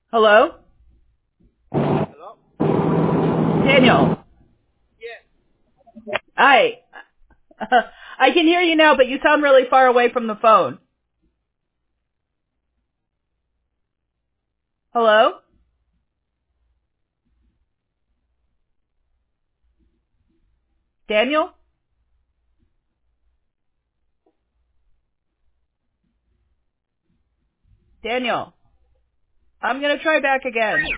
Hello? Hello? Daniel. Yeah. Hi. I can hear you now, but you sound really far away from the phone. Hello? Daniel? Daniel. I'm going to try back again.